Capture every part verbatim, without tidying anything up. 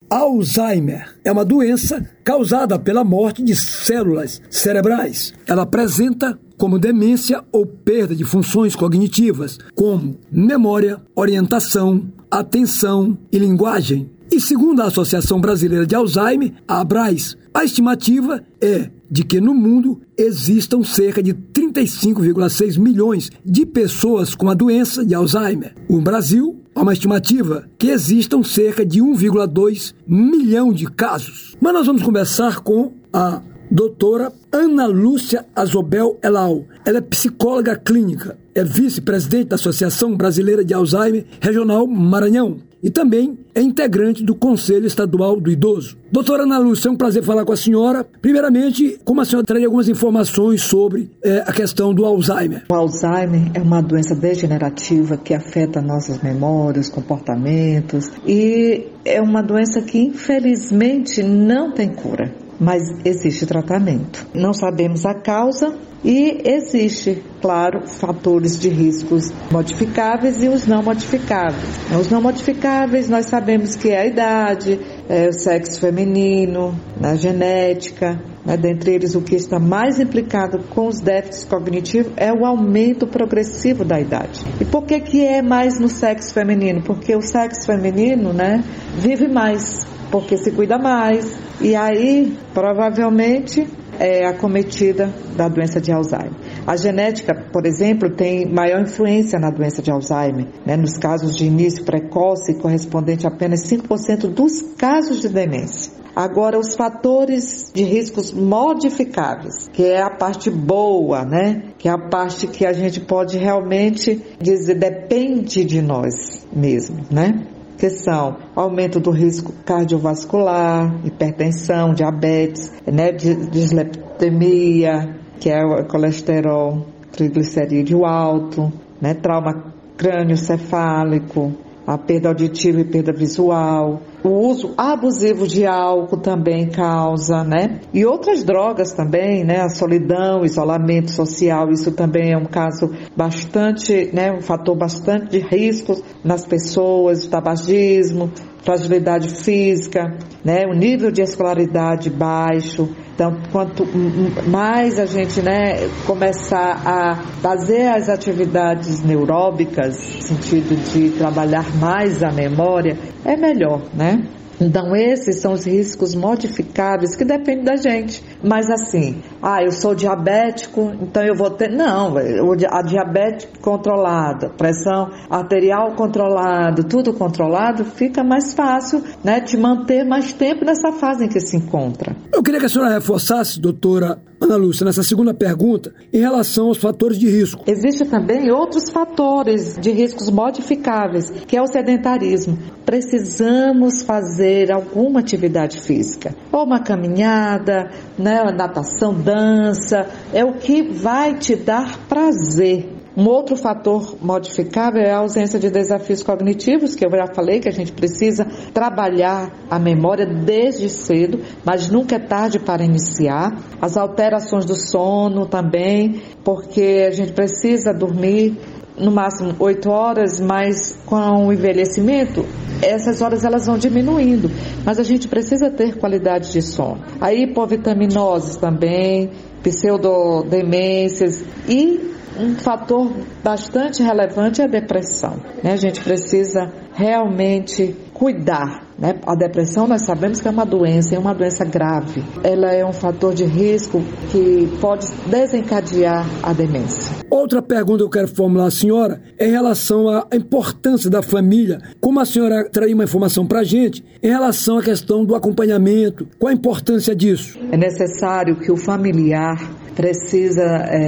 Alzheimer é uma doença causada pela morte de células cerebrais. Ela apresenta como demência ou perda de funções cognitivas, como memória, orientação, atenção e linguagem. E segundo a Associação Brasileira de Alzheimer, a ABRAS, a estimativa é de que no mundo existam cerca de trinta e cinco vírgula seis milhões de pessoas com a doença de Alzheimer. No Brasil, há uma estimativa que existam cerca de um vírgula dois milhão de casos. Mas nós vamos conversar com a doutora Ana Lúcia Azobel Elal. Ela é psicóloga clínica, é vice-presidente da Associação Brasileira de Alzheimer Regional Maranhão e também é integrante do Conselho Estadual do Idoso. Doutora Ana Lúcia, é um prazer falar com a senhora. Primeiramente, como a senhora traria algumas informações sobre é, a questão do Alzheimer? O Alzheimer é uma doença degenerativa que afeta nossas memórias, comportamentos e é uma doença que infelizmente não tem cura, mas existe tratamento. Não sabemos a causa e existe, claro, fatores de riscos modificáveis e os não modificáveis. Os não modificáveis nós sabemos que é a idade, é o sexo feminino, a genética, né? Dentre eles o que está mais implicado com os déficits cognitivos é o aumento progressivo da idade. E por que que é mais no sexo feminino? Porque o sexo feminino, né, vive mais, porque se cuida mais e aí provavelmente é acometida da doença de Alzheimer. A genética, por exemplo, tem maior influência na doença de Alzheimer, né? Nos casos de início precoce, correspondente a apenas cinco por cento dos casos de demência. Agora, os fatores de riscos modificáveis, que é a parte boa, né? Que é a parte que a gente pode realmente dizer, depende de nós mesmos, né? Que são aumento do risco cardiovascular, hipertensão, diabetes, né, dislipidemia, que é o colesterol, triglicerídeo alto, né, trauma crânioencefálico, a perda auditiva e perda visual. O uso abusivo de álcool também causa, né? E outras drogas também, né? A solidão, isolamento social, isso também é um caso bastante, né? Um fator bastante de riscos nas pessoas, tabagismo, fragilidade física, né? O nível de escolaridade baixo. Então, quanto mais a gente, né, começar a fazer as atividades neuróbicas, no sentido de trabalhar mais a memória, é melhor, né? Então, esses são os riscos modificáveis que dependem da gente. Mas assim, ah, eu sou diabético, então eu vou ter... Não, a diabetes controlada, pressão arterial controlada, tudo controlado, fica mais fácil, né, te manter mais tempo nessa fase em que se encontra. Eu queria que a senhora reforçasse, doutora Ana Lúcia, nessa segunda pergunta, em relação aos fatores de risco. Existem também outros fatores de riscos modificáveis, que é o sedentarismo. Precisamos fazer alguma atividade física, ou uma caminhada, né, natação, dança, é o que vai te dar prazer. Um outro fator modificável é a ausência de desafios cognitivos, que eu já falei que a gente precisa trabalhar a memória desde cedo, mas nunca é tarde para iniciar. As alterações do sono também, porque a gente precisa dormir no máximo oito horas, mas com o envelhecimento, essas horas elas vão diminuindo, mas a gente precisa ter qualidade de sono. A hipovitaminose também, pseudodemências e um fator bastante relevante é a depressão, né? A gente precisa realmente cuidar, né? A depressão nós sabemos que é uma doença, é uma doença grave. Ela é um fator de risco que pode desencadear a demência. Outra pergunta que eu quero formular à senhora é em relação à importância da família. Como a senhora traria uma informação para a gente em relação à questão do acompanhamento, qual a importância disso? É necessário que o familiar precisa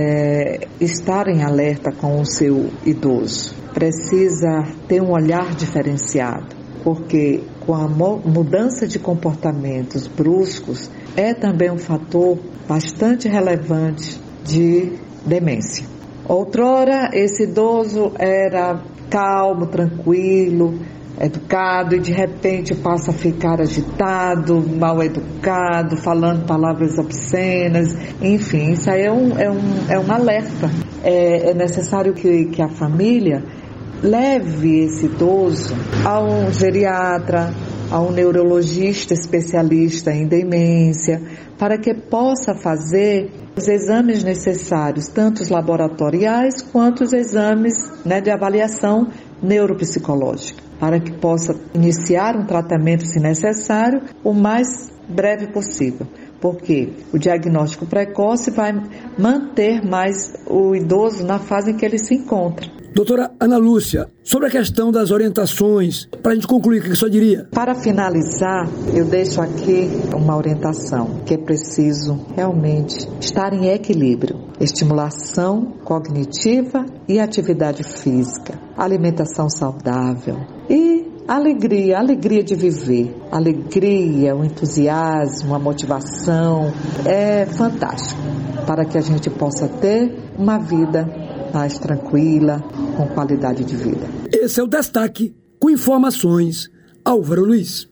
é, estar em alerta com o seu idoso, precisa ter um olhar diferenciado, porque com a mudança de comportamentos bruscos é também um fator bastante relevante de demência. Outrora, esse idoso era calmo, tranquilo, educado e de repente passa a ficar agitado, mal educado, falando palavras obscenas, enfim, isso aí é um, é um, é um alerta. É, é necessário que, que a família leve esse idoso a um geriatra, a um neurologista especialista em demência, para que possa fazer os exames necessários, tanto os laboratoriais quanto os exames, né, de avaliação neuropsicológica, para que possa iniciar um tratamento, se necessário, o mais breve possível. Porque o diagnóstico precoce vai manter mais o idoso na fase em que ele se encontra. Doutora Ana Lúcia, sobre a questão das orientações, para a gente concluir, o que a senhora diria? Para finalizar, eu deixo aqui uma orientação, que é preciso realmente estar em equilíbrio. Estimulação cognitiva e atividade física, alimentação saudável e alegria, alegria de viver, alegria, o entusiasmo, a motivação, é fantástico para que a gente possa ter uma vida mais tranquila, com qualidade de vida. Esse é o Destaque, com informações, Álvaro Luiz.